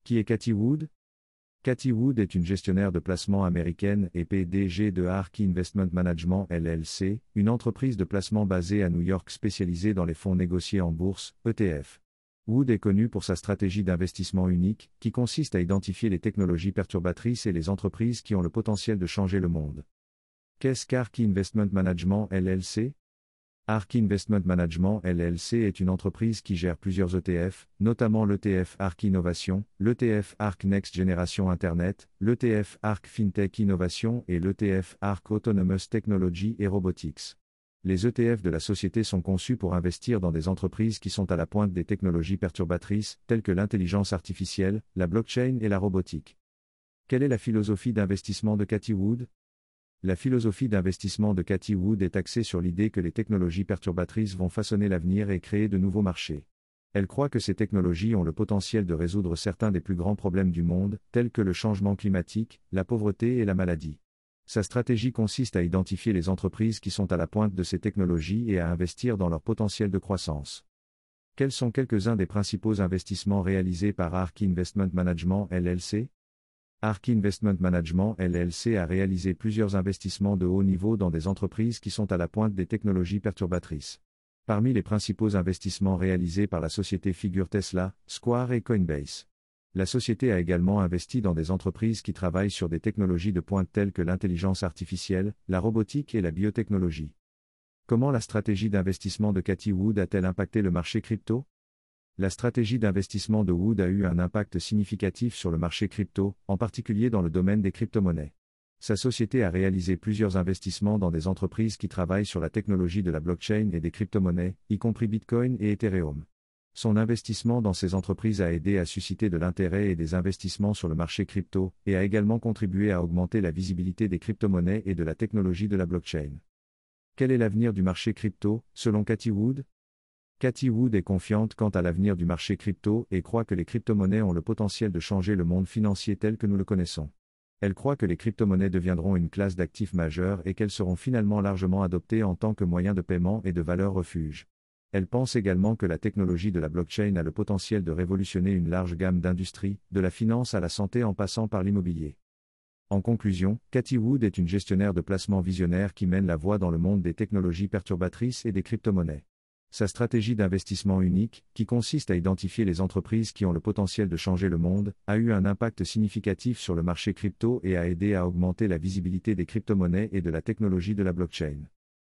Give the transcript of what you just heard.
Qui est Cathie Wood? Cathie Wood est une gestionnaire de placement américaine et PDG de Ark Investment Management LLC, une entreprise de placement basée à New York spécialisée dans les fonds négociés en bourse, ETF. Wood est connue pour sa stratégie d'investissement unique, qui consiste à identifier les technologies perturbatrices et les entreprises qui ont le potentiel de changer le monde. Qu'est-ce qu'Ark Investment Management LLC? Ark Investment Management LLC est une entreprise qui gère plusieurs ETF, notamment l'ETF Ark Innovation, l'ETF Ark Next Generation Internet, l'ETF Ark FinTech Innovation et l'ETF Ark Autonomous Technology et Robotics. Les ETF de la société sont conçus pour investir dans des entreprises qui sont à la pointe des technologies perturbatrices, telles que l'intelligence artificielle, la blockchain et la robotique. Quelle est la philosophie d'investissement de Cathie Wood? La philosophie d'investissement de Cathie Wood est axée sur l'idée que les technologies perturbatrices vont façonner l'avenir et créer de nouveaux marchés. Elle croit que ces technologies ont le potentiel de résoudre certains des plus grands problèmes du monde, tels que le changement climatique, la pauvreté et la maladie. Sa stratégie consiste à identifier les entreprises qui sont à la pointe de ces technologies et à investir dans leur potentiel de croissance. Quels sont quelques-uns des principaux investissements réalisés par Ark Investment Management LLC? Ark Investment Management LLC a réalisé plusieurs investissements de haut niveau dans des entreprises qui sont à la pointe des technologies perturbatrices. Parmi les principaux investissements réalisés par la société figurent Tesla, Square et Coinbase. La société a également investi dans des entreprises qui travaillent sur des technologies de pointe telles que l'intelligence artificielle, la robotique et la biotechnologie. Comment la stratégie d'investissement de Cathie Wood a-t-elle impacté le marché crypto? La stratégie d'investissement de Wood a eu un impact significatif sur le marché crypto, en particulier dans le domaine des crypto-monnaies. Sa société a réalisé plusieurs investissements dans des entreprises qui travaillent sur la technologie de la blockchain et des crypto-monnaies, y compris Bitcoin et Ethereum. Son investissement dans ces entreprises a aidé à susciter de l'intérêt et des investissements sur le marché crypto, et a également contribué à augmenter la visibilité des crypto-monnaies et de la technologie de la blockchain. Quel est l'avenir du marché crypto, selon Cathie Wood? Cathie Wood est confiante quant à l'avenir du marché crypto et croit que les crypto-monnaies ont le potentiel de changer le monde financier tel que nous le connaissons. Elle croit que les crypto-monnaies deviendront une classe d'actifs majeure et qu'elles seront finalement largement adoptées en tant que moyen de paiement et de valeur refuge. Elle pense également que la technologie de la blockchain a le potentiel de révolutionner une large gamme d'industries, de la finance à la santé en passant par l'immobilier. En conclusion, Cathie Wood est une gestionnaire de placement visionnaire qui mène la voie dans le monde des technologies perturbatrices et des crypto-monnaies. Sa stratégie d'investissement unique, qui consiste à identifier les entreprises qui ont le potentiel de changer le monde, a eu un impact significatif sur le marché crypto et a aidé à augmenter la visibilité des crypto-monnaies et de la technologie de la blockchain.